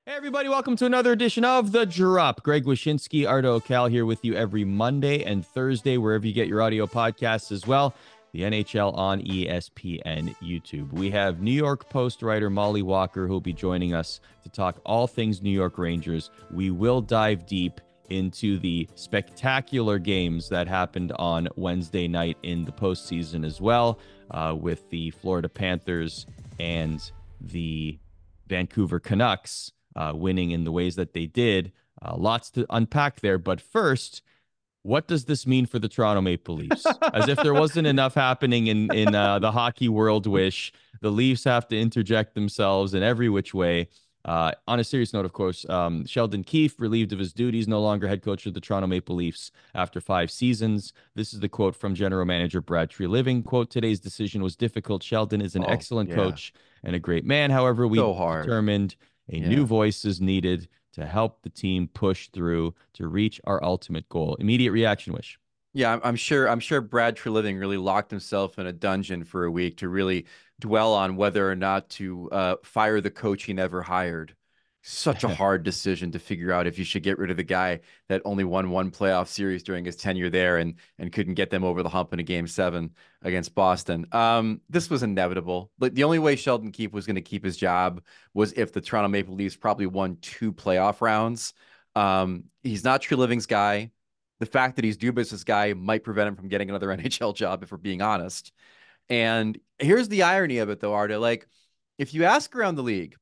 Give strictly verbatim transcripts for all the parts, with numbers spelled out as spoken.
Hey everybody, welcome to another edition of The Drop. Greg Wyshynski, Ardo Cal here with you every Monday and Thursday, wherever you get your audio podcasts as well. The N H L on E S P N YouTube. We have New York Post writer Molly Walker who will be joining us to talk all things New York Rangers. We will dive deep into the spectacular games that happened on Wednesday night in the postseason as well, uh, with the Florida Panthers and the Vancouver Canucks uh, winning in the ways that they did. Uh, lots to unpack there. But first, what does this mean for the Toronto Maple Leafs? As if there wasn't enough happening in in uh, the hockey world, wish the Leafs have to interject themselves in every which way. Uh, on a serious note, of course, um, Sheldon Keefe, relieved of his duties, no longer head coach of the Toronto Maple Leafs after five seasons. This is the quote from general manager Brad Treliving. Quote, today's decision was difficult. Sheldon is an Oh, excellent yeah. coach and a great man. However, we So hard. determined a new Yeah. voice is needed to help the team push through to reach our ultimate goal. Immediate reaction, Wish. Yeah, I'm, I'm sure I'm sure Brad Treliving really locked himself in a dungeon for a week to really dwell on whether or not to uh, fire the coach he never hired. Such a hard decision to figure out if you should get rid of the guy that only won one playoff series during his tenure there and and couldn't get them over the hump in a game seven against Boston. Um, this was inevitable. But the only way Sheldon Keefe was going to keep his job was if the Toronto Maple Leafs probably won two playoff rounds. Um, he's not Treliving's guy. The fact that he's Dubas's guy might prevent him from getting another N H L job, if we're being honest. And here's the irony of it, though, Arda. Like, if you ask around the league,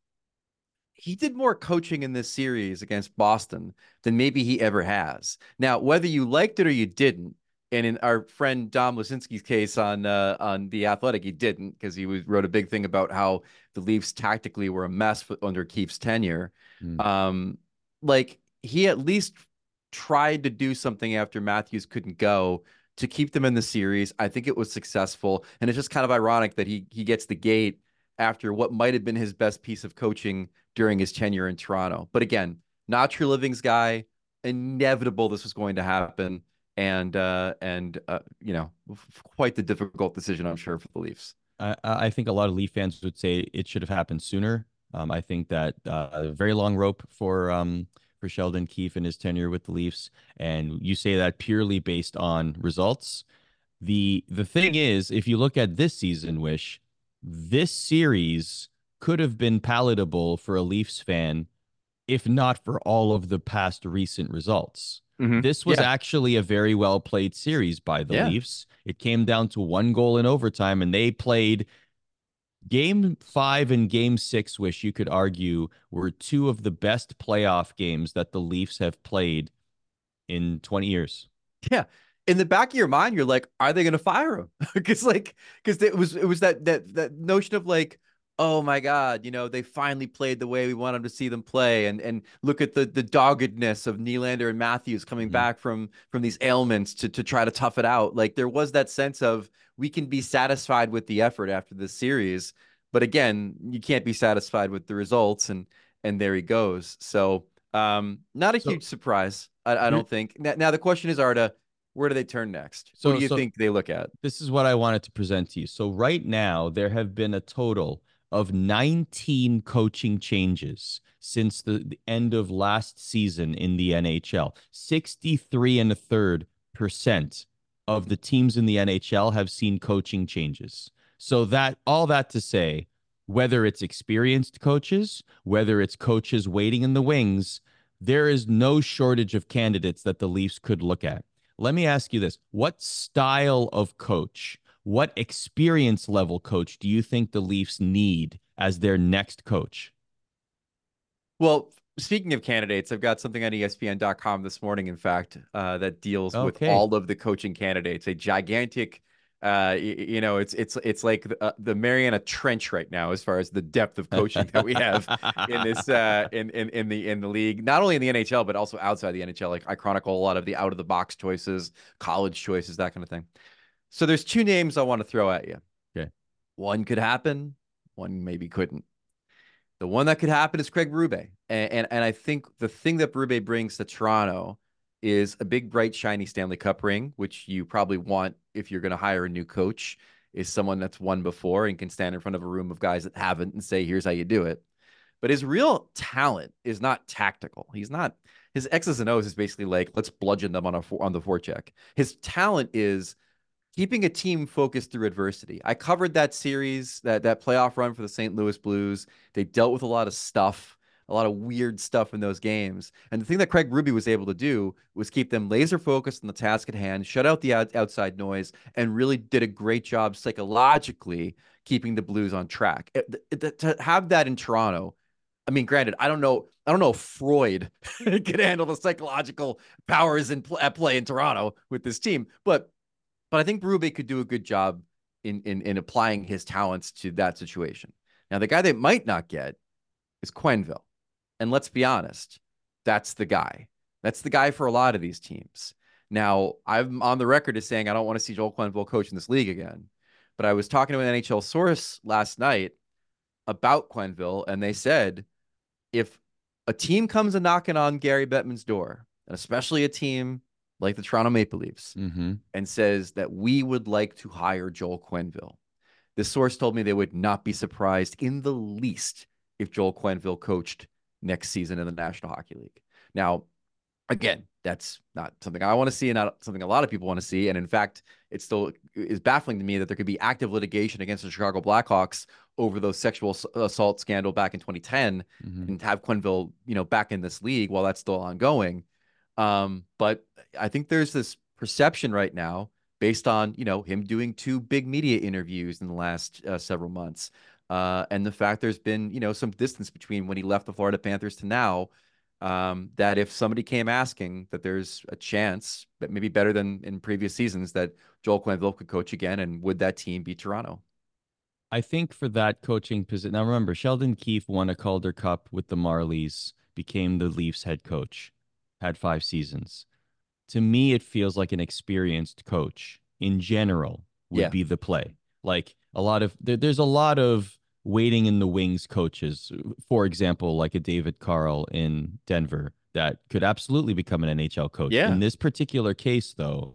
he did more coaching in this series against Boston than maybe he ever has. Now, whether you liked it or you didn't, and in our friend Dom Lusinski's case on uh, on The Athletic, he didn't because he was, wrote a big thing about how the Leafs tactically were a mess under Keefe's tenure. Mm. Um, like, he at least tried to do something after Matthews couldn't go to keep them in the series. I think it was successful, and it's just kind of ironic that he he gets the gate after what might have been his best piece of coaching during his tenure in Toronto. But again, not Treliving's guy. Inevitable this was going to happen, and uh, and uh, you know, quite the difficult decision, I'm sure, for the Leafs. I, I think a lot of Leaf fans would say it should have happened sooner. Um, I think that uh, a very long rope for um, for Sheldon Keefe and his tenure with the Leafs, and you say that purely based on results. The the thing is, if you look at this season, Wish, this series could have been palatable for a Leafs fan if not for all of the past recent results. Mm-hmm. This was Yeah, actually a very well played series by the yeah. Leafs. It came down to one goal in overtime, and they played game five and game six, which you could argue were two of the best playoff games that the Leafs have played in twenty years. Yeah. In the back of your mind, you're like, are they going to fire him? Because like, because it was it was that that that notion of like, oh my God, you know, they finally played the way we want them to see them play, and and look at the the doggedness of Nylander and Matthews coming Mhm. back from from these ailments to to try to tough it out. Like there was that sense of we can be satisfied with the effort after this series, but again, you can't be satisfied with the results, and and there he goes. So um, not a So huge surprise, I, I here, don't think. Now, now the question is, Arda, where do they turn next? Who so do you so think they look at? this is what I wanted to present to you. So right now, there have been a total of nineteen coaching changes since the, the end of last season in the N H L. sixty-three and a third percent of the teams in the N H L have seen coaching changes. So that all that to say, whether it's experienced coaches, whether it's coaches waiting in the wings, there is no shortage of candidates that the Leafs could look at. Let me ask you this. What style of coach, what experience level coach do you think the Leafs need as their next coach? Well, speaking of candidates, I've got something on E S P N dot com this morning, in fact, uh, that deals with Okay. all of the coaching candidates. A gigantic, uh, y- you know, it's it's it's like the, uh, the Mariana Trench right now as far as the depth of coaching that we have in this uh, in in in the in the league, not only in the N H L but also outside the N H L. Like I chronicle a lot of the out of the box choices, college choices, that kind of thing. So there's two names I want to throw at you. Okay. One could happen, one maybe couldn't. The one that could happen is Craig Berube. And, and, and I think the thing that Berube brings to Toronto is a big, bright, shiny Stanley Cup ring, which you probably want if you're going to hire a new coach, is someone that's won before and can stand in front of a room of guys that haven't and say, here's how you do it. but his real talent is not tactical. He's not his X's and O's is basically like let's bludgeon them on a on the forecheck. His talent is keeping a team focused through adversity. I covered that series, that that playoff run for the Saint Louis Blues. They dealt with a lot of stuff, a lot of weird stuff in those games. And the thing that Craig Berube was able to do was keep them laser focused on the task at hand, shut out the out outside noise, and really did a great job psychologically keeping the Blues on track. It, it, to have that in Toronto, I mean, granted, I don't know. I don't know if Freud could handle the psychological powers in pl at play in Toronto with this team, but but I think Berube could do a good job in in in applying his talents to that situation. Now, the guy they might not get is Quenneville, and let's be honest, that's the guy. That's the guy for a lot of these teams. Now, I'm on the record as saying I don't want to see Joel Quenneville coach in this league again, but I was talking to an N H L source last night about Quenneville, and they said if a team comes a knocking on Gary Bettman's door, and especially a team like the Toronto Maple Leafs, mm-hmm. and says that we would like to hire Joel Quenneville, this source told me they would not be surprised in the least if Joel Quenneville coached next season in the National Hockey League. Now, again, that's not something I want to see and not something a lot of people want to see. And in fact, it still is baffling to me that there could be active litigation against the Chicago Blackhawks over those sexual assault scandal back in twenty ten, mm-hmm. and have Quenneville, you know, back in this league while that's still ongoing. Um, but I think there's this perception right now based on, you know, him doing two big media interviews in the last uh, several months. Uh, and the fact there's been, you know, some distance between when he left the Florida Panthers to now, um, that if somebody came asking, that there's a chance, but maybe better than in previous seasons, that Joel Quenneville could coach again. And would that team be Toronto? I think for that coaching position, now remember, Sheldon Keefe won a Calder Cup with the Marlies, became the Leafs head coach, had five seasons. To me, it feels like an experienced coach in general would yeah. be the play. Like a lot of, there, there's a lot of waiting in the wings coaches, for example, like a David Carl in Denver that could absolutely become an N H L coach. Yeah. In this particular case, though,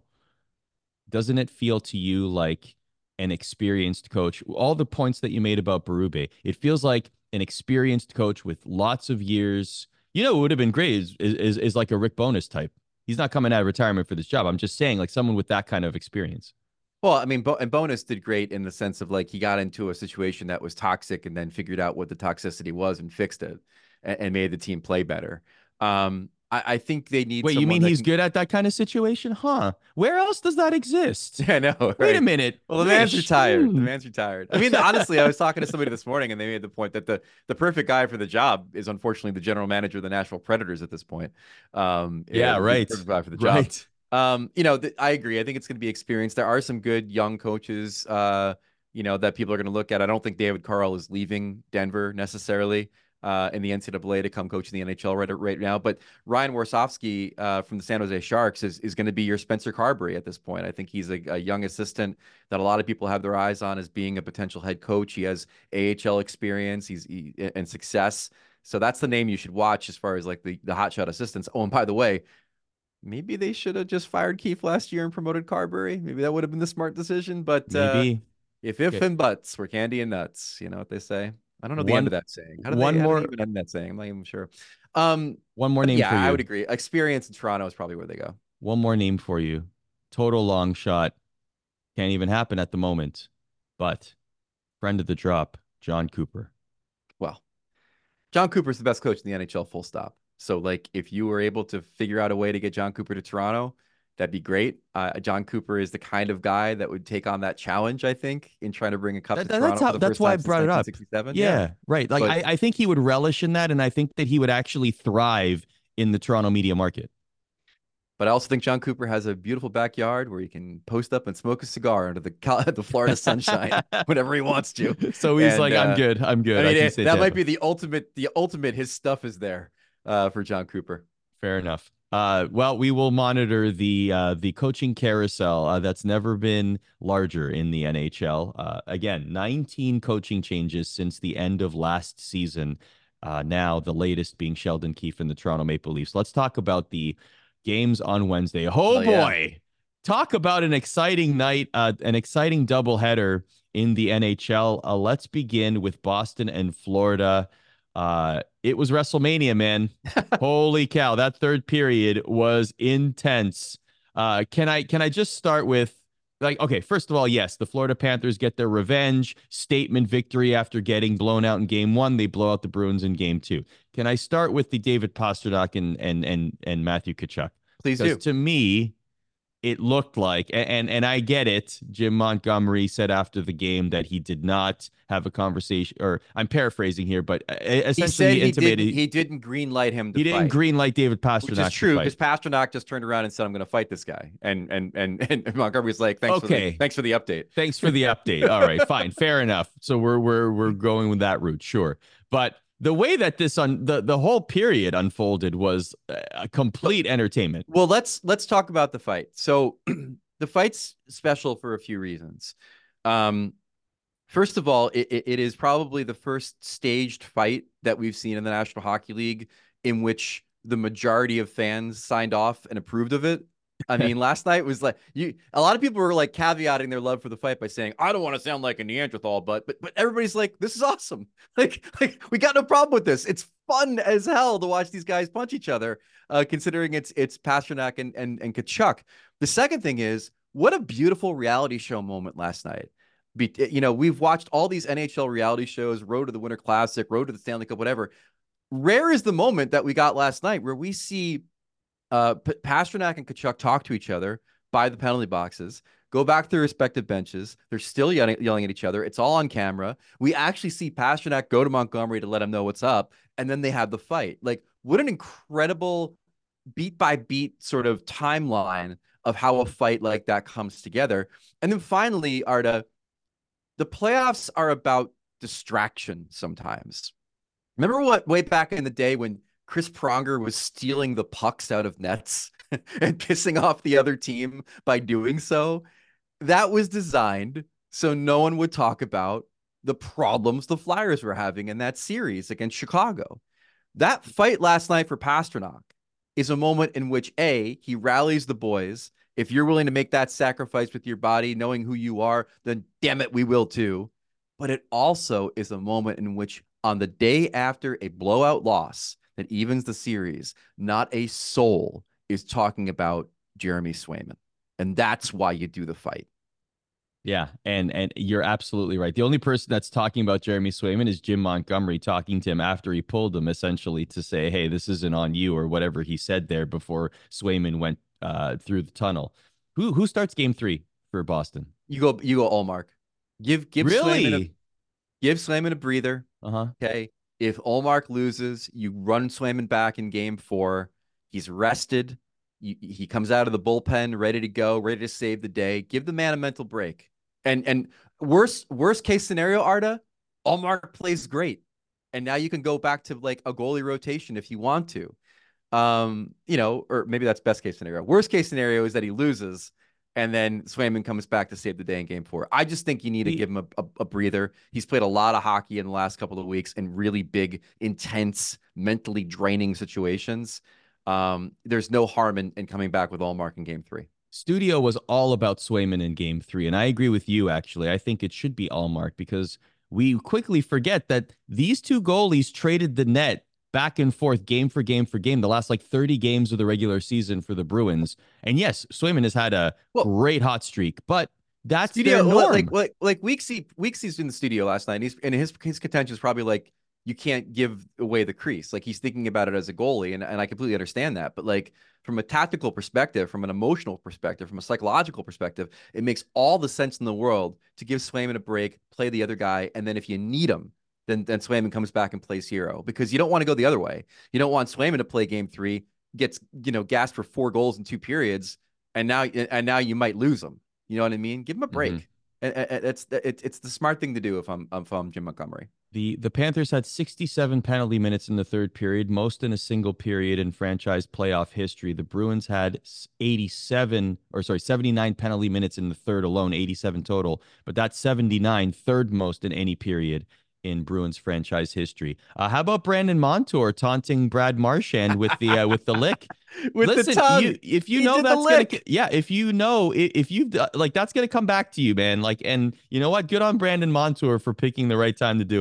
doesn't it feel to you like an experienced coach? All the points that you made about Berube, it feels like an experienced coach with lots of years. You know, it would have been great is, is, is like a Rick Bowness type. He's not coming out of retirement for this job. I'm just saying, like someone with that kind of experience. Well, I mean, Bo and Bowness did great in the sense of like he got into a situation that was toxic and then figured out what the toxicity was and fixed it and, and made the team play better. Um, I, I think they need. Wait, you mean he's can... good at that kind of situation, huh? Where else does that exist? Yeah, I know. Right? Wait a minute. Well, the Rich. man's retired. Hmm. The man's retired. I mean, honestly, I was talking to somebody this morning, and they made the point that the the perfect guy for the job is unfortunately the general manager of the Nashville Predators at this point. Um, yeah, right. The perfect guy for the job. Right. Um, you know, I agree. I think it's going to be experienced. There are some good young coaches, uh, you know, that people are going to look at. I don't think David Carl is leaving Denver necessarily uh, in the N C double A to come coach in the N H L right, right now. But Ryan Warsofsky uh, from the San Jose Sharks is, is going to be your Spencer Carberry at this point. I think he's a, a young assistant that a lot of people have their eyes on as being a potential head coach. He has A H L experience he's he, and success. So that's the name you should watch as far as like the, the hotshot assistants. Oh, and by the way, maybe they should have just fired Keefe last year and promoted Carberry. Maybe that would have been the smart decision. But maybe uh, if if okay. and buts were candy and nuts, you know what they say. I don't know the one, end of that saying. How do one they, more how do they even end that saying? I'm not even sure. Um, one more name yeah, for you. I would agree. Experience in Toronto is probably where they go. One more name for you. Total long shot. Can't even happen at the moment. But friend of the drop, John Cooper. Well, John Cooper's the best coach in the N H L, full stop. So, like, if you were able to figure out a way to get John Cooper to Toronto, that'd be great. Uh, John Cooper is the kind of guy that would take on that challenge, I think, in trying to bring a cup that, to that's Toronto. How, for the that's first why I time brought it up. Yeah, yeah, right. Like, but, I, I think he would relish in that, and I think that he would actually thrive in the Toronto media market. But I also think John Cooper has a beautiful backyard where he can post up and smoke a cigar under the the Florida sunshine whenever he wants to. So he's and, like, "I'm uh, good. I'm good." I mean, I it, that Tampa. might be the ultimate. The ultimate. His stuff is there uh, for John Cooper. Fair enough. Uh, well, we will monitor the uh, the coaching carousel uh, that's never been larger in the N H L. Uh, again, nineteen coaching changes since the end of last season. Uh, now, the latest being Sheldon Keefe and the Toronto Maple Leafs. Let's talk about the games on Wednesday. Oh, oh boy. Yeah. Talk about an exciting night, uh, an exciting doubleheader in the N H L. Uh, let's begin with Boston and Florida. Uh, it was WrestleMania, man. Holy cow, that third period was intense. Uh, can I can I just start with like okay, first of all, yes, the Florida Panthers get their revenge statement victory after getting blown out in game one. They blow out the Bruins in game two. Can I start with the David Pastrnak and and and and Matthew Tkachuk? Please Because do. to me, it looked like, and, and and I get it. Jim Montgomery said after the game that he did not have a conversation, or I'm paraphrasing here, but uh, He said essentially he intimated didn't he didn't green light him to he didn't fight, green light David which is Pastrnak to true fight. because Pastrnak just turned around and said, "I'm going to fight this guy," and and and and Montgomery was like, "Thanks for the Okay, thanks for the update." thanks for the update. All right, fine, fair enough. So we're we're we're going with that route, sure. But the way that this on the the whole period unfolded was a complete entertainment. Well, let's let's talk about the fight. So the fight's special for a few reasons. Um, first of all, it, it is probably the first staged fight that we've seen in the National Hockey League in which the majority of fans signed off and approved of it. I mean, last night was like you. A lot of people were like caveating their love for the fight by saying, "I don't want to sound like a Neanderthal," but but but everybody's like, "This is awesome! Like like we got no problem with this. It's fun as hell to watch these guys punch each other." Uh, considering it's it's Pastrnak and and and Tkachuk. The second thing is, what a beautiful reality show moment last night. Be, you know, we've watched all these N H L reality shows, Road to the Winter Classic, Road to the Stanley Cup, whatever. Rare is the moment that we got last night where we see uh, P- Pastrnak and Tkachuk talk to each other by the penalty boxes, go back to their respective benches. They're still yelling, yelling at each other. It's all on camera. We actually see Pastrnak go to Montgomery to let him know what's up, and then they have the fight. Like, what an incredible beat by beat sort of timeline of how a fight like that comes together. And then finally, Arda, the playoffs are about distraction sometimes. Remember what way back in the day when Chris Pronger was stealing the pucks out of nets and pissing off the other team by doing so? That was designed so no one would talk about the problems the Flyers were having in that series against Chicago. That fight last night for Pastrnak is a moment in which, A, he rallies the boys. If you're willing to make that sacrifice with your body, knowing who you are, then damn it, we will too. But it also is a moment in which, on the day after a blowout loss that evens the series, not a soul is talking about Jeremy Swayman. And that's why you do the fight. Yeah, and and you're absolutely right. The only person that's talking about Jeremy Swayman is Jim Montgomery, talking to him after he pulled him, essentially to say, "Hey, this isn't on you," or whatever he said there before Swayman went uh, through the tunnel. Who who starts game three for Boston? You go, you go, Ullmark. Give give Really? Swayman a, give Swayman a breather. Uh-huh. Okay. If Ullmark loses, you run Swayman back in game four. He's rested. You, he comes out of the bullpen ready to go, ready to save the day. Give the man a mental break. And and worst worst case scenario, Arda, Ullmark plays great, and now you can go back to like a goalie rotation if you want to. Um, you know, or maybe that's best case scenario. Worst case scenario is that he loses, and then Swayman comes back to save the day in game four. I just think you need to give him a, a, a breather. He's played a lot of hockey in the last couple of weeks in really big, intense, mentally draining situations. Um, there's no harm in, in coming back with Ullmark in game three. Studio was all about Swayman in game three. And I agree with you, actually. I think it should be Ullmark because we quickly forget that these two goalies traded the net back and forth game for game for game the last like thirty games of the regular season for the Bruins. And yes, Swayman has had a well, great hot streak, but that's studio, their norm. Like, like, like Weeksy, Weeksy's in the studio last night, and, he's, and his, his contention is probably like, you can't give away the crease. Like he's thinking about it as a goalie. And, and I completely understand that. But like from a tactical perspective, from an emotional perspective, from a psychological perspective, it makes all the sense in the world to give Swayman a break, play the other guy. And then if you need him, then, then Swayman comes back and plays hero because you don't want to go the other way. You don't want Swayman to play game three, gets, you know, gassed for four goals in two periods. And now, and now you might lose him. You know what I mean? Give him a break. Mm-hmm. And, and it's, it's, it's the smart thing to do if I'm, if I'm Jim Montgomery. The the Panthers had sixty-seven penalty minutes in the third period, most in a single period in franchise playoff history. The Bruins had eighty-seven, or sorry, seventy-nine penalty minutes in the third alone, eighty-seven total, but that's seventy-nine, third most in any period in Bruins franchise history. Uh, how about Brandon Montour taunting Brad Marchand with the uh, with the lick? with Listen, the tongue. You, if you he know that's gonna, lick. yeah, if you know if you've like that's gonna come back to you, man. Like, and you know what? Good on Brandon Montour for picking the right time to do it.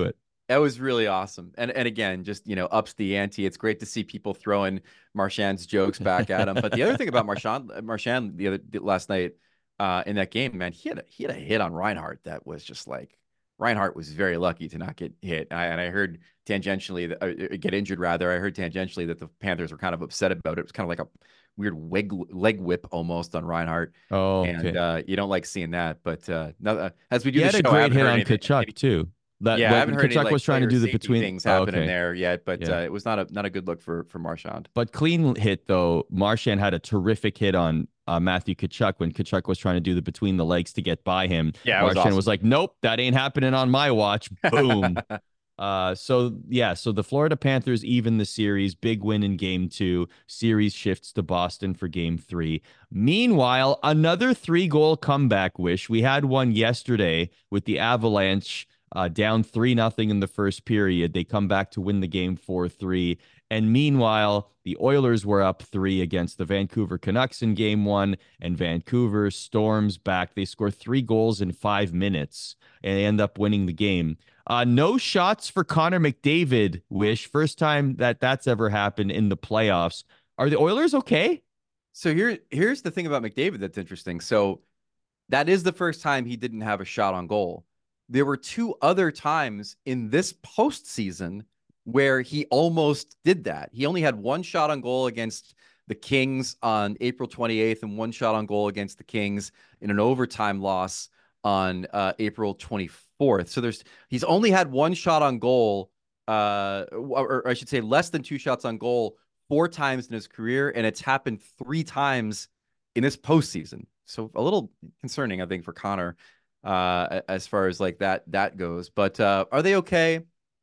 That was really awesome. And and again, just, you know, ups the ante. It's great to see people throwing Marchand's jokes back at him. But the other thing about Marchand, Marchand the other last night uh, in that game, man, he had a, he had a hit on Reinhart that was just like, Reinhart was very lucky to not get hit. And I, and I heard tangentially that, uh, get injured rather. I heard tangentially that the Panthers were kind of upset about it. It was kind of like a weird leg, leg whip almost on Reinhart. Oh, and okay. uh, you don't like seeing that. But uh, no, uh, as we do He the had show, a I great haven't hit heard on anything. Kachuk Any, too. That yeah, I haven't when heard any Kachuk like was trying to player do the safety between things oh, happening okay. there yet, but Yeah. uh, it was not a not a good look for for Marchand. But clean hit though. Marchand had a terrific hit on uh, Matthew Kachuk when Kachuk was trying to do the between the legs to get by him. Yeah, it was Marchand awesome. was like, "Nope, that ain't happening on my watch." Boom. Uh, so yeah, so the Florida Panthers even the series, big win in game two. Series shifts to Boston for game three. Meanwhile, another three goal comeback wish. We had one yesterday with the Avalanche uh, down three nothing in the first period. They come back to win the game four three. And meanwhile, the Oilers were up three against the Vancouver Canucks in game one, and Vancouver storms back. They score three goals in five minutes and end up winning the game. Uh, no shots for Connor McDavid, Wish. First time that that's ever happened in the playoffs. Are the Oilers okay? So here, here's the thing about McDavid that's interesting. So that is the first time he didn't have a shot on goal. There were two other times in this postseason where he almost did that. He only had one shot on goal against the Kings on April twenty-eighth and one shot on goal against the Kings in an overtime loss on uh, April twenty-fourth. So there's he's only had one shot on goal, uh, or, or I should say less than two shots on goal four times in his career, and it's happened three times in this postseason. So a little concerning, I think, for Connor uh, as far as like that that goes. But uh, are they okay?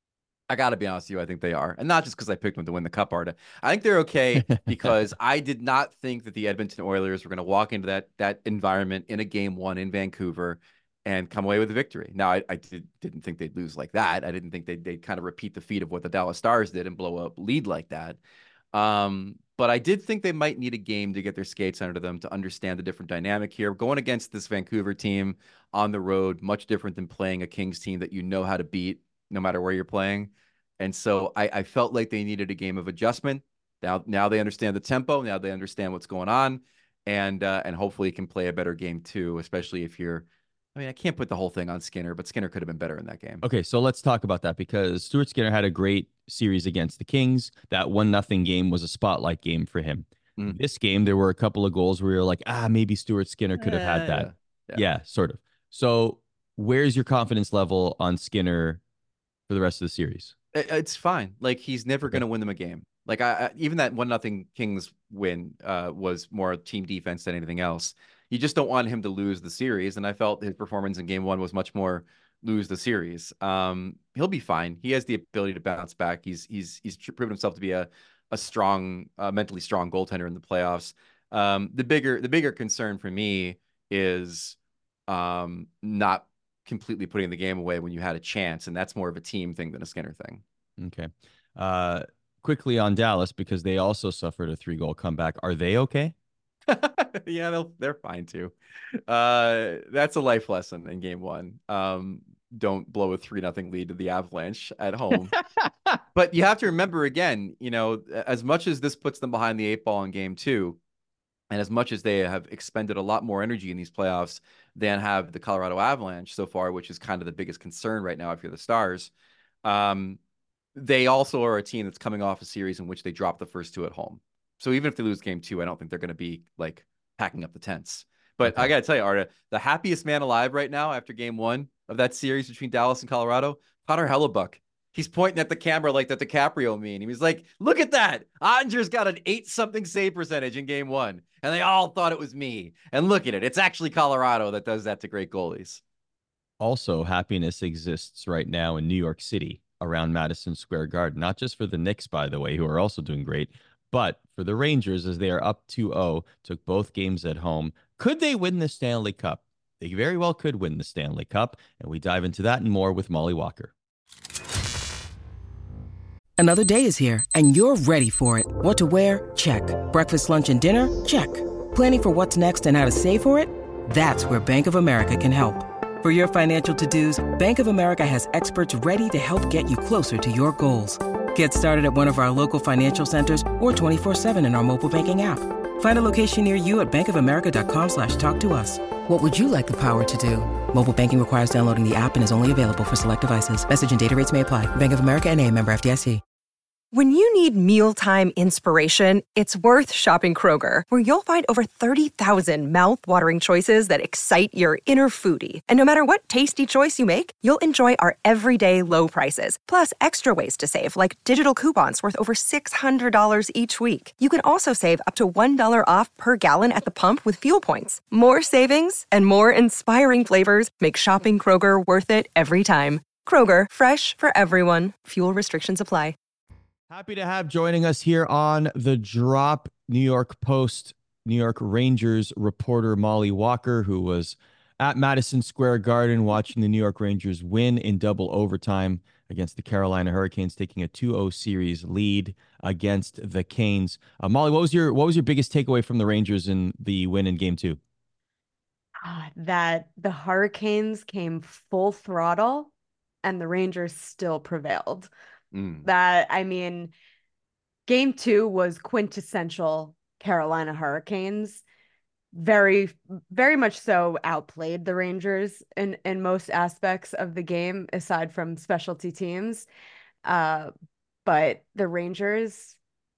I got to be honest with you, I think they are. And not just because I picked them to win the Cup, Arda. I think they're okay because I did not think that the Edmonton Oilers were going to walk into that that environment in a game one in Vancouver and come away with a victory. Now, I, I did, didn't think they'd lose like that. I didn't think they'd, they'd kind of repeat the feat of what the Dallas Stars did and blow up lead like that. Um, but I did think they might need a game to get their skates under them to understand the different dynamic here. Going against this Vancouver team on the road, much different than playing a Kings team that you know how to beat no matter where you're playing. And so I, I felt like they needed a game of adjustment. Now, now they understand the tempo. Now they understand what's going on, and uh, and hopefully can play a better game too. Especially if you're, I mean, I can't put the whole thing on Skinner, but Skinner could have been better in that game. Okay, so let's talk about that because Stuart Skinner had a great series against the Kings. That one nothing game was a spotlight game for him. Mm. This game, there were a couple of goals where you're like, ah, maybe Stuart Skinner could have had that. Yeah. Yeah. yeah, sort of. So where's your confidence level on Skinner for the rest of the series? It's fine. Like he's never okay. going to win them a game. Like I, I even that one nothing Kings win uh, was more team defense than anything else. You just don't want him to lose the series. And I felt his performance in game one was much more lose the series. Um, he'll be fine. He has the ability to bounce back. He's he's he's proven himself to be a a strong, uh, mentally strong goaltender in the playoffs. Um, the bigger the bigger concern for me is um, not completely putting the game away when you had a chance, and that's more of a team thing than a Skinner thing. Okay. Uh, quickly on Dallas, because they also suffered a three goal comeback. Are they okay? Yeah, they'll, they're fine too. Uh, that's a life lesson in game one. Um, don't blow a three nothing lead to the Avalanche at home. But you have to remember again, you know, as much as this puts them behind the eight ball in game two, and as much as they have expended a lot more energy in these playoffs than have the Colorado Avalanche so far, which is kind of the biggest concern right now if you're the Stars, um, they also are a team that's coming off a series in which they dropped the first two at home. So even if they lose game two, I don't think they're going to be like packing up the tents. But okay. I got to tell you, Arda, the happiest man alive right now after game one of that series between Dallas and Colorado, Connor Hellebuyck. He's pointing at the camera like that DiCaprio meme. He was like, look at that. Ottinger's got an eight something save percentage in game one. And they all thought it was me. And look at it. It's actually Colorado that does that to great goalies. Also, happiness exists right now in New York City around Madison Square Garden. Not just for the Knicks, by the way, who are also doing great, but for the Rangers as they are up two oh, took both games at home. Could they win the Stanley Cup? They very well could win the Stanley Cup. And we dive into that and more with Molly Walker. Another day is here, and you're ready for it. What to wear? Check. Breakfast, lunch, and dinner? Check. Planning for what's next and how to save for it? That's where Bank of America can help. For your financial to-dos, Bank of America has experts ready to help get you closer to your goals. Get started at one of our local financial centers or twenty-four seven in our mobile banking app. Find a location near you at bankofamerica.com slash talk to us. What would you like the power to do? Mobile banking requires downloading the app and is only available for select devices. Message and data rates may apply. Bank of America N A, member F D I C. When you need mealtime inspiration, it's worth shopping Kroger, where you'll find over thirty thousand mouth-watering choices that excite your inner foodie. And no matter what tasty choice you make, you'll enjoy our everyday low prices, plus extra ways to save, like digital coupons worth over six hundred dollars each week. You can also save up to one dollar off per gallon at the pump with fuel points. More savings and more inspiring flavors make shopping Kroger worth it every time. Kroger, fresh for everyone. Fuel restrictions apply. Happy to have joining us here on The Drop, New York Post, New York Rangers reporter Molly Walker, who was at Madison Square Garden watching the New York Rangers win in double overtime against the Carolina Hurricanes, taking a two oh series lead against the Canes. Uh, Molly, what was your what was your biggest takeaway from the Rangers in the win in game two? Uh, that the Hurricanes came full throttle and the Rangers still prevailed. Mm. That, I mean, game two was quintessential Carolina Hurricanes. Very, very much so outplayed the Rangers in, in most aspects of the game, aside from specialty teams. Uh, but the Rangers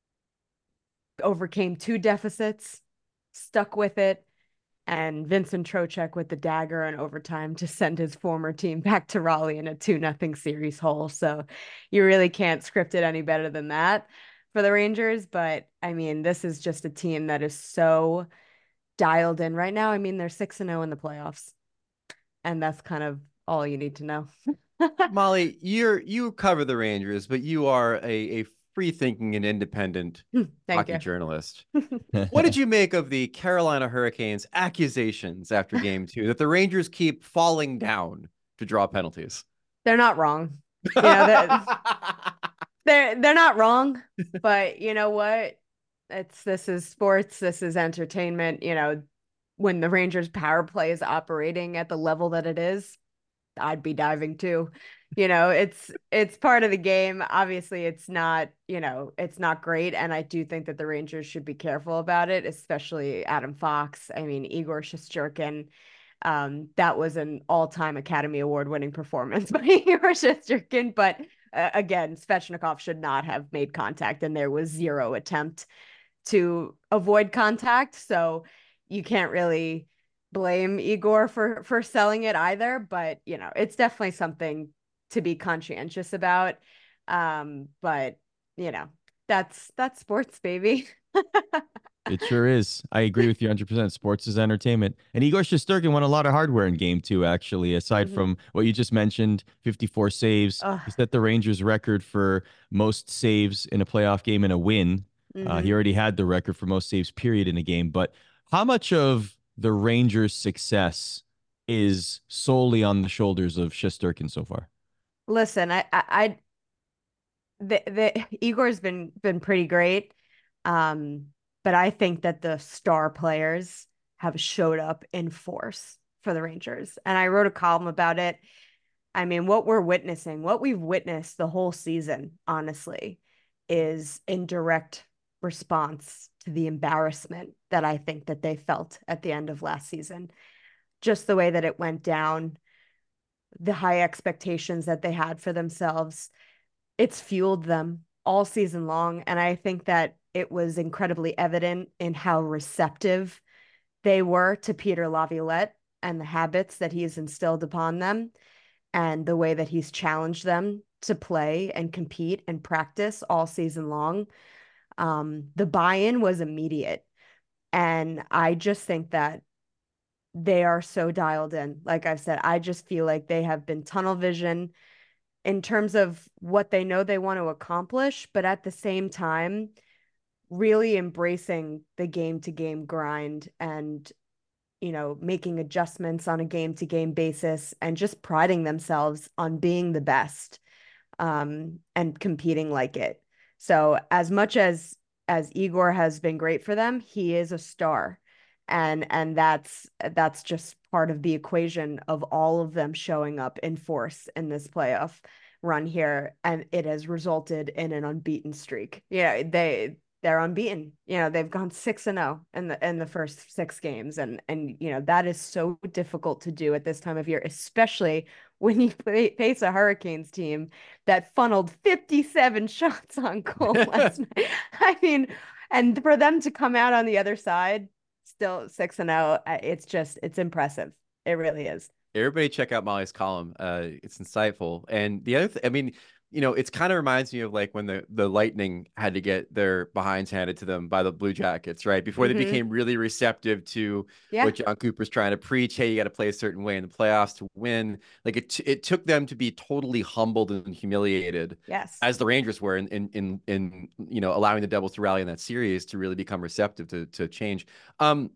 overcame two deficits, stuck with it, and Vincent Trocheck with the dagger in overtime to send his former team back to Raleigh in a two nothing series hole. So you really can't script it any better than that for the Rangers. But I mean, this is just a team that is so dialed in right now. I mean, they're six and oh in the playoffs, and that's kind of all you need to know. Molly, you're you cover the Rangers, but you are a, a free-thinking and independent hockey you. journalist. What did you make of the Carolina Hurricanes accusations after game two that the Rangers keep falling down to draw penalties? They're not wrong. You know, they're, they're they're not wrong, but you know what? It's this is sports. This is entertainment. You know, when the Rangers power play is operating at the level that it is, I'd be diving too. You know, it's it's part of the game. Obviously, it's not, you know, it's not great. And I do think that the Rangers should be careful about it, especially Adam Fox. I mean, Igor Shesterkin, um, that was an all-time Academy Award winning performance by Igor Shesterkin. But uh, again, Svechnikov should not have made contact, and there was zero attempt to avoid contact. So you can't really blame Igor for for selling it either. But, you know, it's definitely something to be conscientious about. Um, but you know, that's, that's sports, baby. It sure is. I agree with you one hundred percent. Sports is entertainment. And Igor Shesterkin won a lot of hardware in game two, actually, aside mm-hmm. from what you just mentioned, fifty-four saves. Ugh. He set the Rangers record for most saves in a playoff game in a win. Mm-hmm. Uh, he already had the record for most saves, period, in a game. But how much of the Rangers' success is solely on the shoulders of Shesterkin so far? Listen, I, I, I the, the Igor's been been pretty great, um, but I think that the star players have showed up in force for the Rangers, and I wrote a column about it. I mean, what we're witnessing, what we've witnessed the whole season, honestly, is in direct response to the embarrassment that I think that they felt at the end of last season. Just the way that it went down, the high expectations that they had for themselves, it's fueled them all season long. And I think that it was incredibly evident in how receptive they were to Peter Laviolette and the habits that he has instilled upon them and the way that he's challenged them to play and compete and practice all season long. Um, the buy-in was immediate. And I just think that they are so dialed in. Like I've said, I just feel like they have been tunnel vision in terms of what they know they want to accomplish, but at the same time, really embracing the game-to-game grind and, you know, making adjustments on a game-to-game basis and just priding themselves on being the best, um, and competing like it. So as much as as Igor has been great for them, he is a star. And and that's that's just part of the equation of all of them showing up in force in this playoff run here, and it has resulted in an unbeaten streak. Yeah, they they're unbeaten. You know, they've gone six and zero in the in the first six games, and and you know that is so difficult to do at this time of year, especially when you play, face a Hurricanes team that funneled fifty-seven shots on goal last night. I mean, and for them to come out on the other side still six and zero, it's just it's impressive. It really is. Everybody check out Molly's column. Uh, it's insightful. And the other thing, I mean, you know, it's kind of reminds me of like when the, the Lightning had to get their behinds handed to them by the Blue Jackets, right? Before mm-hmm. they became really receptive to yeah. what John Cooper's trying to preach. Hey, you got to play a certain way in the playoffs to win. Like it, it took them to be totally humbled and humiliated. Yes. As the Rangers were in, in, in, in, you know, allowing the Devils to rally in that series to really become receptive to, to change. Um,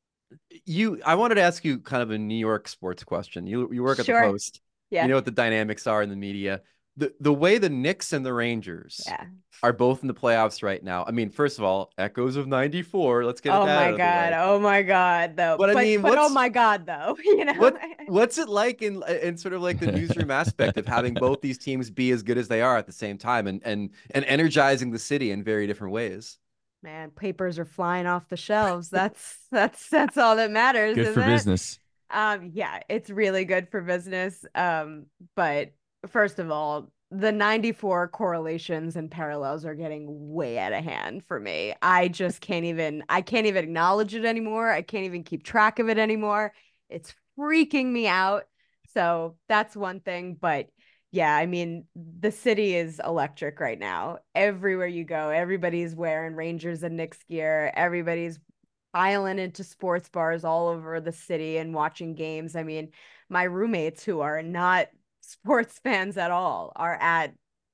You, I wanted to ask you kind of a New York sports question. You, you work at sure. the Post. Yeah. You know what the dynamics are in the media. The the way the Knicks and the Rangers yeah. are both in the playoffs right now. I mean, first of all, echoes of ninety-four. Let's get oh it out my of god, the way. oh my god, though. But, but I mean, but oh my god, though. You know, what what's it like in in sort of like the newsroom aspect of having both these teams be as good as they are at the same time and and and energizing the city in very different ways? Man, papers are flying off the shelves. That's that's that's all that matters. Good for it? business. Um, yeah, it's really good for business. Um, but first of all, the ninety-four correlations and parallels are getting way out of hand for me. I just can't even I can't even acknowledge it anymore. I can't even keep track of it anymore. It's freaking me out. So that's one thing, but yeah, I mean, the city is electric right now. Everywhere you go, everybody's wearing Rangers and Knicks gear. Everybody's piling into sports bars all over the city and watching games. I mean, my roommates who are not sports fans at all are at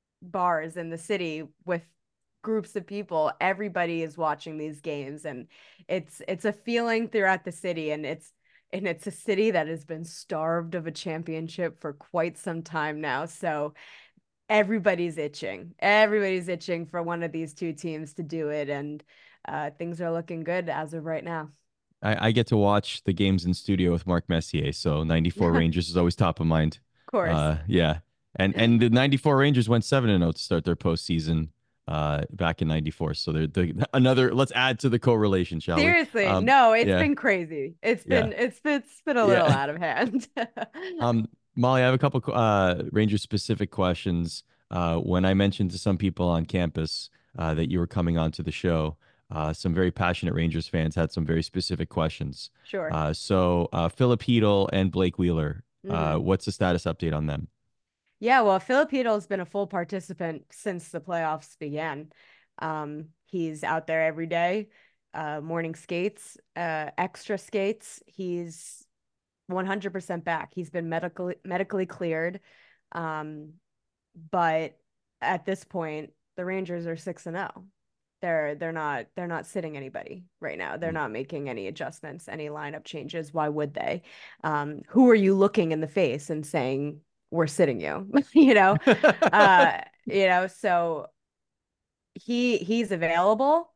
bars in the city with groups of people. Everybody is watching these games, and it's it's a feeling throughout the city, and it's And it's a city that has been starved of a championship for quite some time now. So everybody's itching. Everybody's itching for one of these two teams to do it. And uh, things are looking good as of right now. I, I get to watch the games in studio with Mark Messier. So ninety-four Rangers is always top of mind. Of course. Uh, yeah. And and the ninety-four Rangers went seven and oh to start their postseason uh back in ninety-four, so they're the another let's add to the correlation, shall seriously we? Um, no it's yeah. been crazy. It's been yeah. it's been it's been a little yeah. out of hand. um Molly, I have a couple uh Ranger specific questions. Uh when I mentioned to some people on campus uh that you were coming on to the show, uh some very passionate Rangers fans had some very specific questions. Sure. Uh so uh Philip Hedl and Blake Wheeler, mm-hmm. uh what's the status update on them? Yeah, well, Philip Hedl has been a full participant since the playoffs began. Um, he's out there every day, uh, morning skates, uh, extra skates. He's one hundred percent back. He's been medically medically cleared. Um, but at this point, the Rangers are six and oh. They're they're not they're not sitting anybody right now. They're not making any adjustments, any lineup changes. Why would they? Um, who are you looking in the face and saying, we're sitting you, you know, uh, you know, so he, he's available,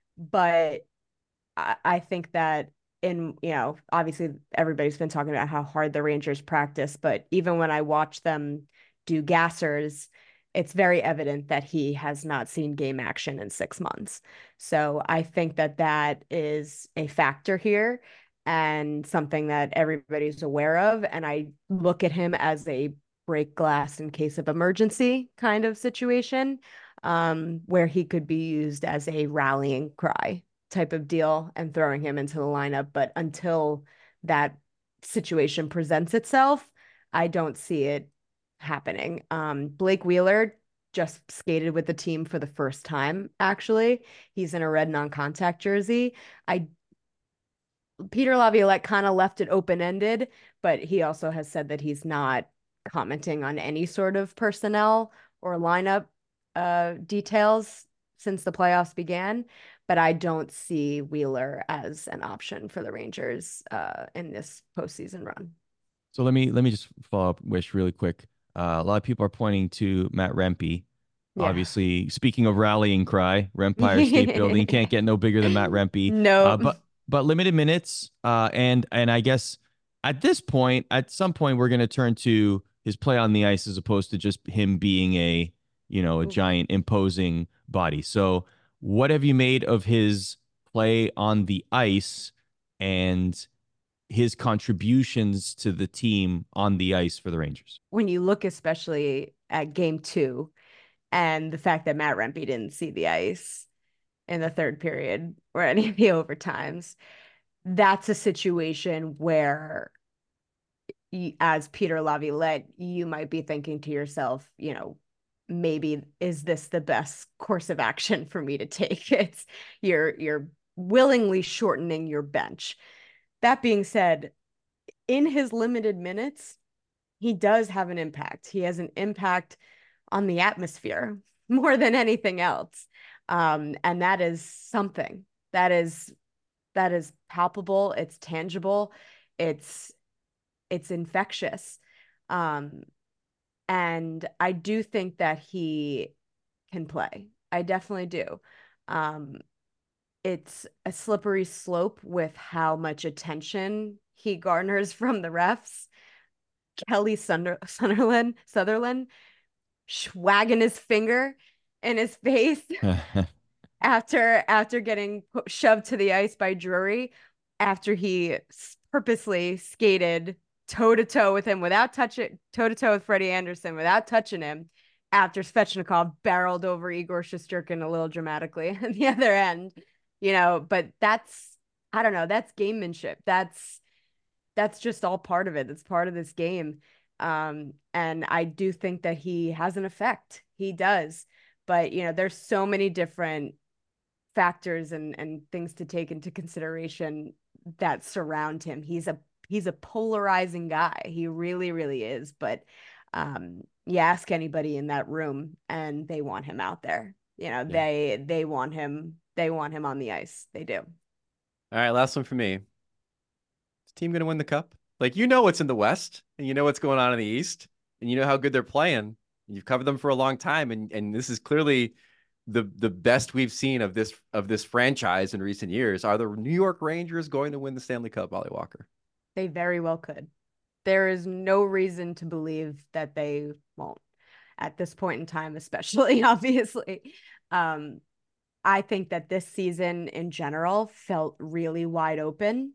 but I, I think that in, you know, obviously everybody's been talking about how hard the Rangers practice, but even when I watch them do gassers, it's very evident that he has not seen game action in six months. So I think that that is a factor here and something that everybody's aware of. And I look at him as a break glass in case of emergency kind of situation, um, where he could be used as a rallying cry type of deal and throwing him into the lineup. But until that situation presents itself, I don't see it happening. Um, Blake Wheeler just skated with the team for the first time, actually. He's in a red non-contact jersey. I Peter Laviolette kind of left it open-ended, but he also has said that he's not commenting on any sort of personnel or lineup uh, details since the playoffs began. But I don't see Wheeler as an option for the Rangers uh, in this postseason run. So let me let me just follow up, Wish, really quick. Uh, a lot of people are pointing to Matt Rempe. Yeah. Obviously, speaking of rallying cry, Rempire State Building can't get no bigger than Matt Rempe. No, uh, but but limited minutes. Uh, and and I guess at this point, at some point, we're going to turn to his play on the ice as opposed to just him being a, you know, a Ooh. giant imposing body. So, what have you made of his play on the ice and his contributions to the team on the ice for the Rangers? When you look especially at game two and the fact that Matt Rempe didn't see the ice in the third period or any of the overtimes, that's a situation where, you, as Peter Laviolette, you might be thinking to yourself, you know, maybe is this the best course of action for me to take? It's you're you're willingly shortening your bench. That being said, in his limited minutes, he does have an impact. He has an impact on the atmosphere more than anything else. Um, and that is something that is that is palpable. It's tangible. It's it's infectious. Um, and I do think that he can play. I definitely do. Um, it's a slippery slope with how much attention he garners from the refs. Kelly Sunder- Sunderland, Sutherland, wagging his finger in his face after after getting shoved to the ice by Drury, after he purposely skated toe to toe with him without touching toe to toe with Freddie Anderson without touching him, after Svechnikov barreled over Igor Shesterkin a little dramatically at the other end, you know. But that's, I don't know, that's gamemanship. That's that's just all part of it. It's part of this game. Um, and I do think that he has an effect. He does. But, you know, there's so many different factors and, and things to take into consideration that surround him. He's a he's a polarizing guy. He really, really is. But um, you ask anybody in that room and they want him out there. You know, Yeah. they they want him, they want him on the ice. They do. All right, last one for me. Is the team going to win the cup? Like, you know what's in the West, and you know what's going on in the East, and you know how good they're playing. You've covered them for a long time, and and this is clearly the the best we've seen of this of this franchise in recent years. Are the New York Rangers going to win the Stanley Cup, Ollie Walker? They very well could. There is no reason to believe that they won't at this point in time, especially, obviously. Um, I think that this season in general felt really wide open.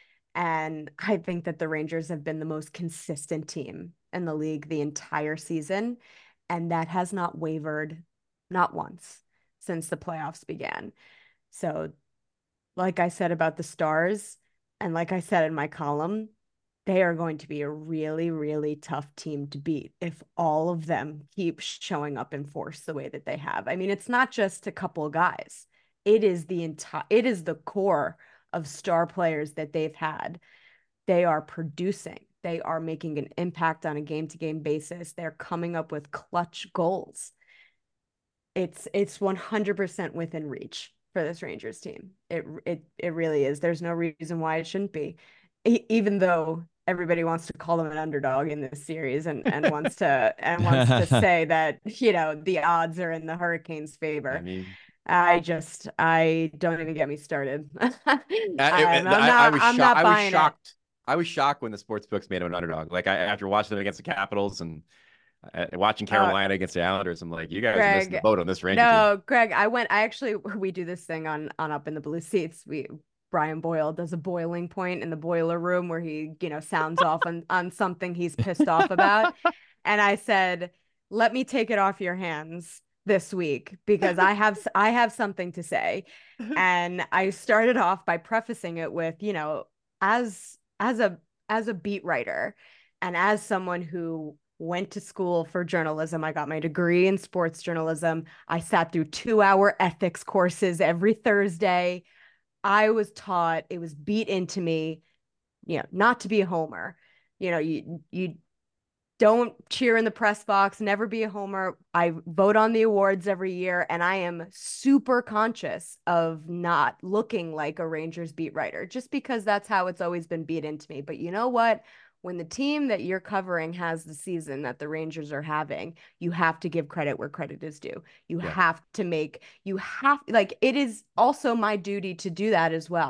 And I think that the Rangers have been the most consistent team in the league the entire season. And that has not wavered, not once, since the playoffs began. So, like I said about the Stars, and like I said in my column, they are going to be a really, really tough team to beat if all of them keep showing up in force the way that they have. I mean, it's not just a couple of guys. It is the entire, it is the core of star players that they've had. They are producing. They are making an impact on a game-to-game basis. They're coming up with clutch goals. It's it's one hundred percent within reach for this Rangers team. It it it really is. There's no reason why it shouldn't be, e- even though everybody wants to call them an underdog in this series and and wants to and wants to say that, you know, the odds are in the Hurricanes' favor. I mean, I just, I don't even get me started. I, I'm, I'm I, not, I was I'm shocked. not I was buying shocked. It. I was shocked when the sports books made him an underdog. Like, I, after watching them against the Capitals and uh, watching Carolina uh, against the Islanders, I'm like, you guys Greg, are missing the boat on this Ranger no, team. Greg, I went, I actually, we do this thing on, on Up in the Blue Seats. We, Brian Boyle does a boiling point in the boiler room where he, you know, sounds off on, on something he's pissed off about. And I said, let me take it off your hands this week because I have I have something to say. And I started off by prefacing it with, you know, as as a as a beat writer and as someone who went to school for journalism, I got my degree in sports journalism. I sat through two-hour ethics courses every Thursday. I was taught, it was beat into me, you know, not to be a homer. You know, you you don't cheer in the press box, never be a homer. I vote on the awards every year, and I am super conscious of not looking like a Rangers beat writer, just because that's how it's always been beat into me. But you know what? When the team that you're covering has the season that the Rangers are having, you have to give credit where credit is due. You yeah. have to make, you have, like, it is also my duty to do that as well.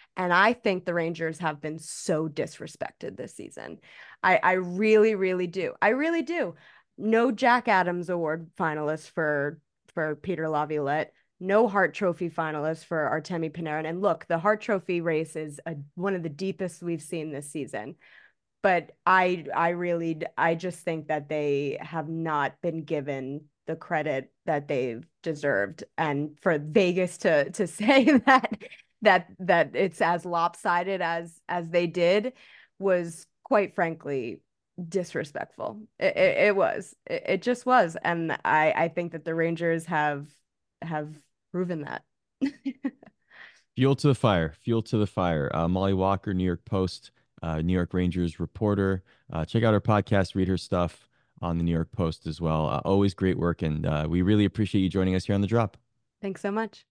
And I think the Rangers have been so disrespected this season. I, I really, really do. I really do. No Jack Adams Award finalist for for Peter Laviolette. No Hart Trophy finalist for Artemi Panarin. And look, the Hart Trophy race is a, one of the deepest we've seen this season. But I I really I just think that they have not been given the credit that they've deserved. And for Vegas to to say that that that it's as lopsided as as they did was, quite frankly, disrespectful. It, it, it was. It, it just was. And I I think that the Rangers have have proven that. Fuel to the fire. Fuel to the fire. Uh, Molly Walker, New York Post, uh, New York Rangers reporter. Uh, check out her podcast, read her stuff on the New York Post as well. Uh, always great work. And uh, we really appreciate you joining us here on The Drop. Thanks so much.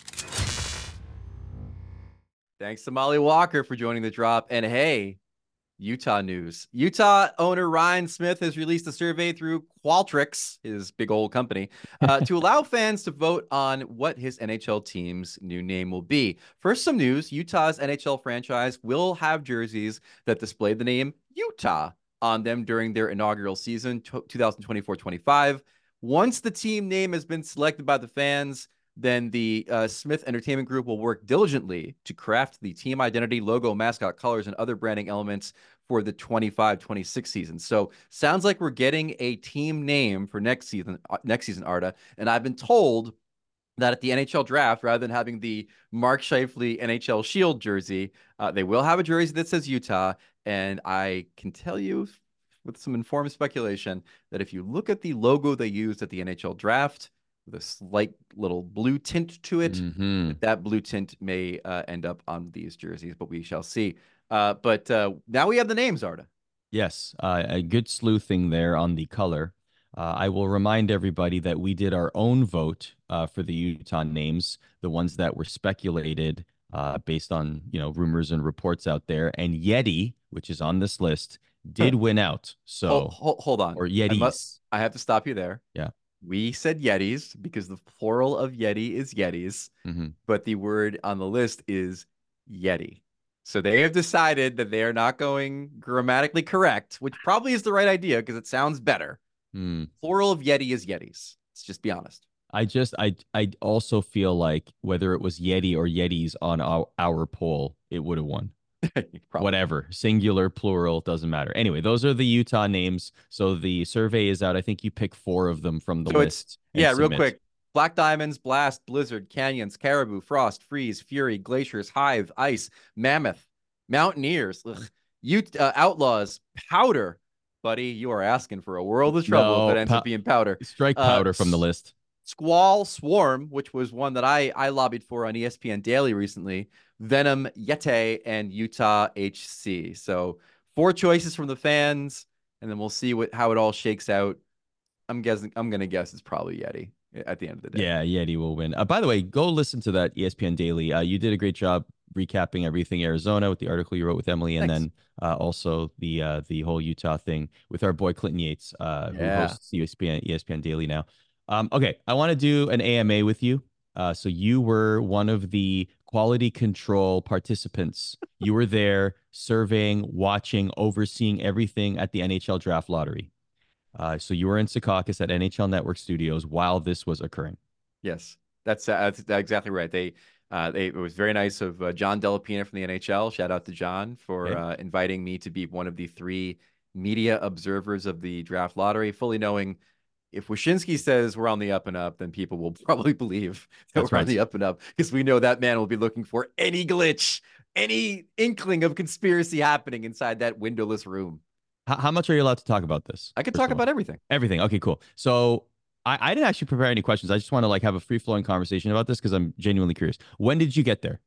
Thanks to Molly Walker for joining The Drop. And hey, Utah news. Utah owner Ryan Smith has released a survey through Qualtrics, his big old company, uh, to allow fans to vote on what his N H L team's new name will be. First, some news. Utah's N H L franchise will have jerseys that display the name Utah on them during their inaugural season, twenty twenty-four twenty-five. Once the team name has been selected by the fans, then the uh, Smith Entertainment Group will work diligently to craft the team identity, logo, mascot, colors, and other branding elements for the twenty-five twenty-six season. So sounds like we're getting a team name for next season, uh, next season, Arda. And I've been told that at the N H L draft, rather than having the Mark Scheifele N H L Shield jersey, uh, they will have a jersey that says Utah. And I can tell you with some informed speculation that if you look at the logo they used at the N H L draft, with a slight little blue tint to it, Mm-hmm. that blue tint may uh, end up on these jerseys, but we shall see. Uh, but uh, now we have the names, Arda. Yes, uh, a good sleuthing there on the color. Uh, I will remind everybody that we did our own vote uh, for the Utah names, the ones that were speculated uh, based on, you know, rumors and reports out there. And Yeti, which is on this list, did win out. So hold, hold, hold on, or Yetis. I, must, I have to stop you there. Yeah. We said Yetis because the plural of Yeti is Yetis, mm-hmm. but the word on the list is Yeti. So they have decided that they are not going grammatically correct, which probably is the right idea because it sounds better. Mm. Plural of Yeti is Yetis. Let's just be honest. I just, I, I also feel like whether it was Yeti or Yetis on our, our poll, it would have won. Whatever, singular, plural, doesn't matter. Anyway, those are the Utah names. So the survey is out. I think you pick four of them from the so list. Yeah, real submit. quick. Black Diamonds, Blast, Blizzard, Canyons, Caribou, Frost, Freeze, Fury, Glaciers, Hive, Ice, Mammoth, Mountaineers, ugh, Ute, uh, Outlaws, Powder. Buddy, you are asking for a world of trouble No, if it ends pow- up being Powder. Strike Powder uh, from the list. Squall, Swarm, which was one that I, I lobbied for on E S P N Daily recently, Venom, Yeti, and Utah H C. So four choices from the fans, and then we'll see what how it all shakes out. I'm guessing I'm gonna guess it's probably Yeti at the end of the day. Yeah, Yeti will win. Uh, by the way, go listen to that E S P N Daily. Uh, you did a great job recapping everything Arizona with the article you wrote with Emily, and Thanks. then uh, also the uh, the whole Utah thing with our boy Clinton Yates, uh, Yeah. who hosts E S P N E S P N Daily now. Um, okay, I want to do an A M A with you. Uh, so you were one of the quality control participants. You were there surveying, watching, overseeing everything at the N H L draft lottery. Uh, so you were in Secaucus at N H L Network Studios while this was occurring. Yes, that's, uh, that's that's exactly right. They uh, they it was very nice of uh, John Delapina from the N H L. Shout out to John for Okay. uh, inviting me to be one of the three media observers of the draft lottery, fully knowing if Wyshynski says we're on the up and up, then people will probably believe that That's we're right. on the up and up because we know that man will be looking for any glitch, any inkling of conspiracy happening inside that windowless room. How, how much are you allowed to talk about this? I could First talk of all? about everything. Everything. Okay, cool. So I, I didn't actually prepare any questions. I just want to like have a free flowing conversation about this because I'm genuinely curious. When did you get there?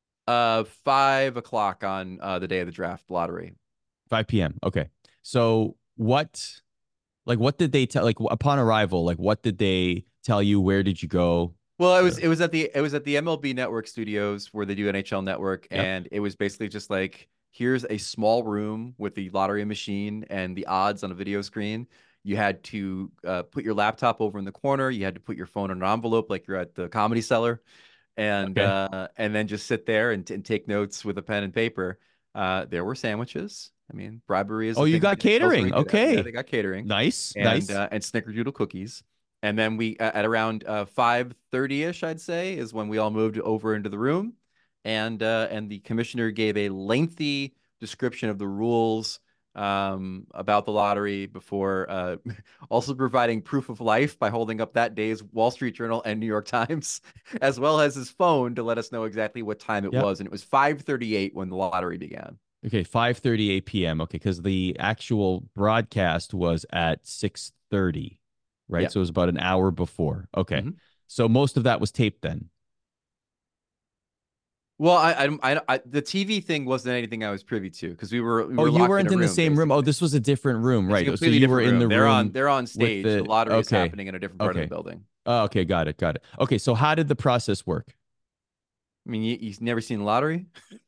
Uh, five o'clock on uh, the day of the draft lottery. five p.m. Okay. So what, like, what did they tell? Like, upon arrival, like, what did they tell you? Where did you go? Well, it was Sure. it was at the it was at the M L B Network studios where they do N H L Network, Yep. and it was basically just like, here's a small room with the lottery machine and the odds on a video screen. You had to uh, put your laptop over in the corner. You had to put your phone in an envelope like you're at the Comedy Cellar. and Okay. uh, and then just sit there and, and take notes with a pen and paper. Uh, there were sandwiches. I mean, bribery is Oh, a you thing got that N H L's very catering. good at. Yeah, they Okay. got catering Nice. and Nice. uh, and snickerdoodle cookies. And then we uh, at around uh, five thirty ish, I'd say, is when we all moved over into the room, and uh, and the commissioner gave a lengthy description of the rules um, about the lottery before uh, also providing proof of life by holding up that day's Wall Street Journal and New York Times, as well as his phone to let us know exactly what time it Yep. was. And it was five thirty-eight when the lottery began. Okay, five thirty-eight p m. Okay, because the actual broadcast was at six thirty, right? Yep. So it was about an hour before. Okay. Mhm. So most of that was taped then. Well, I, I, I, I, the T V thing wasn't anything I was privy to because we were, we Oh, were you locked weren't in, a in the room, same room. Oh, basically. this was a different room, It's a right? So completely you different were in room. the They're room on, they're on with stage. the The lottery is okay. happening in a different part Okay. of the building. Oh, okay, got it, got it. Okay, so how did the process work? I mean, you, you've never seen lottery?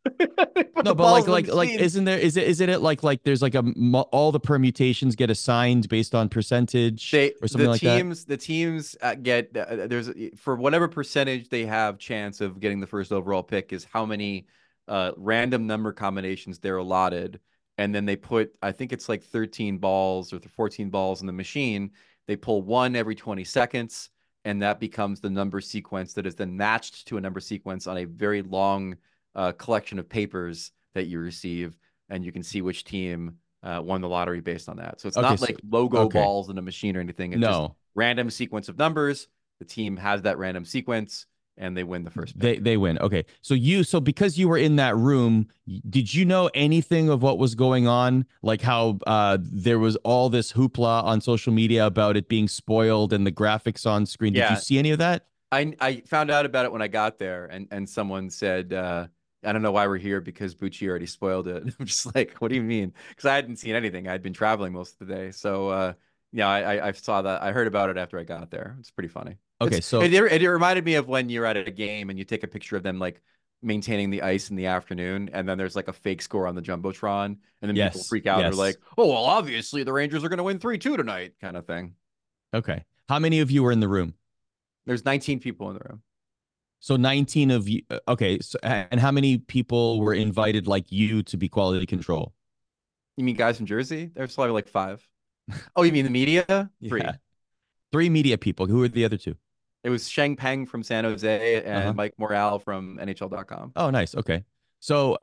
No, but like, like, like, isn't there? Is it? Isn't it like, like, there's like a mo- all the permutations get assigned based on percentage They or something the like that? teams the teams uh, get uh, there's for whatever percentage they have chance of getting the first overall pick is how many uh, random number combinations they're allotted, and then they put I think it's like thirteen balls or fourteen balls in the machine. They pull one every twenty seconds, and that becomes the number sequence that is then matched to a number sequence on a very long uh, collection of papers that you receive, and you can see which team uh, won the lottery based on that. So it's Okay, not so like logo okay, balls in a machine or anything. It's just no, random sequence of numbers. The team has that random sequence, and they win the first they pick. they win. Okay, so you so because you were in that room, y- did you know anything of what was going on? Like how uh there was all this hoopla on social media about it being spoiled and the graphics on screen. Did you Yeah, see any of that? I I found out about it when I got there, and and someone said, uh, I don't know why we're here because Bucci already spoiled it. I'm just like, what do you mean? Because I hadn't seen anything. I'd been traveling most of the day, so uh, yeah, I, I I saw that. I heard about it after I got there. It's pretty funny. It's Okay, so it, it, it reminded me of when you're at a game and you take a picture of them like maintaining the ice in the afternoon, and then there's like a fake score on the jumbotron, and then people yes, freak out and they're yes. like, oh well, obviously the Rangers are going to win three two tonight, kind of thing. Okay, how many of you were in the room? There's nineteen people in the room. So nineteen of you. Okay, so and how many people were invited like you to be quality control? You mean guys from Jersey? There's probably like five. Oh, you mean the media? Three. Yeah, three media people. Who are the other two? It was Sheng Peng from San Jose and Uh-huh. Mike Morale from N H L dot com. Oh, nice. Okay. So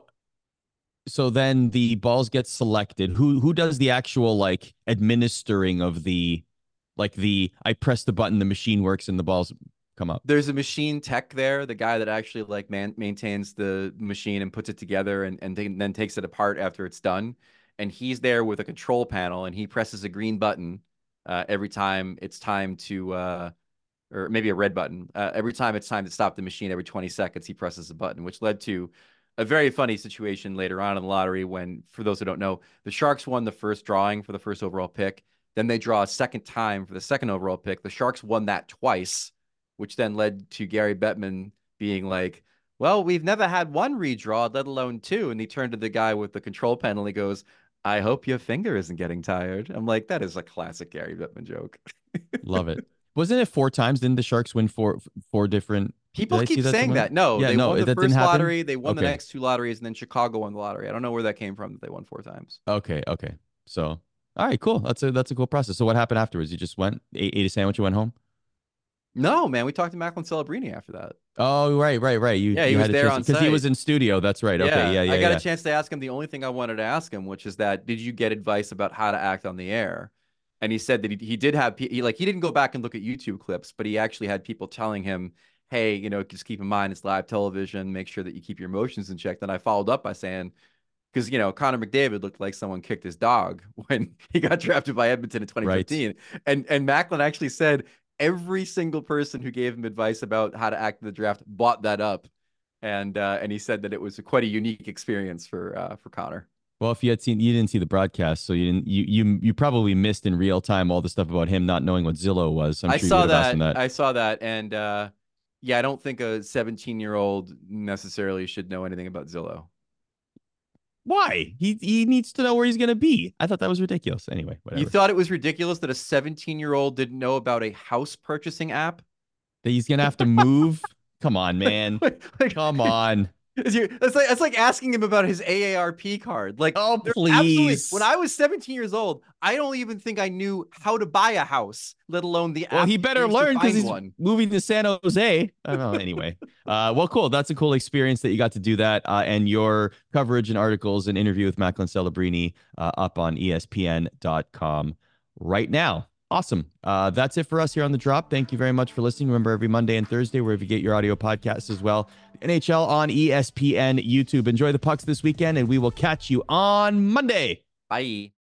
so then the balls get selected. Who who does the actual like administering of the like the I press the button, the machine works and the balls come up. There's a machine tech there, the guy that actually like man maintains the machine and puts it together and, and then takes it apart after it's done. And he's there with a control panel and he presses a green button uh, every time it's time to uh, or maybe a red button. Uh, every time it's time to stop the machine, every twenty seconds, he presses a button, which led to a very funny situation later on in the lottery when, for those who don't know, the Sharks won the first drawing for the first overall pick. Then they draw a second time for the second overall pick. The Sharks won that twice, which then led to Gary Bettman being like, well, we've never had one redraw, let alone two. And he turned to the guy with the control panel. He goes, I hope your finger isn't getting tired. I'm like, that is a classic Gary Bettman joke. Love it. Wasn't it four times? Didn't the Sharks win four four different? People Did I see keep that saying somewhere? that. No, Yeah, they no, won the that didn't first happen? lottery. They won the Okay. next two lotteries, and then Chicago won the lottery. I don't know where that came from that they won four times. Okay, okay. So, all right, cool. That's a that's a cool process. So what happened afterwards? You just went, ate, ate a sandwich, and went home? No, man, we talked to Macklin Celebrini after that. Oh, right, right, right. You Yeah, you he was had a there chance on because he site. was in studio. That's right. Okay, yeah, yeah, I got yeah. a chance to ask him the only thing I wanted to ask him, which is that did you get advice about how to act on the air? And he said that he, he did have he like he didn't go back and look at YouTube clips, but he actually had people telling him, hey, you know, just keep in mind it's live television. Make sure that you keep your emotions in check. Then I followed up by saying, because you know Connor McDavid looked like someone kicked his dog when he got drafted by Edmonton in twenty fifteen, right. and and Macklin actually said every single person who gave him advice about how to act in the draft bought that up, and uh, and he said that it was a, quite a unique experience for uh, for Connor. Well, if you had seen, you didn't see the broadcast, so you didn't. You you you probably missed in real time all the stuff about him not knowing what Zillow was. I'm I sure you saw would have asked that, him that. I saw that, and uh, yeah, I don't think a seventeen year old necessarily should know anything about Zillow. Why? He he needs to know where he's gonna be. I thought that was ridiculous. Anyway, whatever. You thought it was ridiculous that a seventeen year old didn't know about a house purchasing app? That he's gonna have to move Come on, man. Like, Come on. It's like that's like asking him about his A A R P card. Like, Oh, there's absolutely- please. When I was seventeen years old, I don't even think I knew how to buy a house, let alone the Well, app he better used to learn because find he's one. moving to San Jose. I don't know. Anyway, uh, well, cool. That's a cool experience that you got to do that. Uh, and your coverage and articles and interview with Macklin Celebrini uh, up on E S P N dot com right now. Awesome. Uh, that's it for us here on The Drop. Thank you very much for listening. Remember, every Monday and Thursday, wherever you get your audio podcasts as well, N H L on E S P N YouTube. Enjoy the pucks this weekend, and we will catch you on Monday. Bye.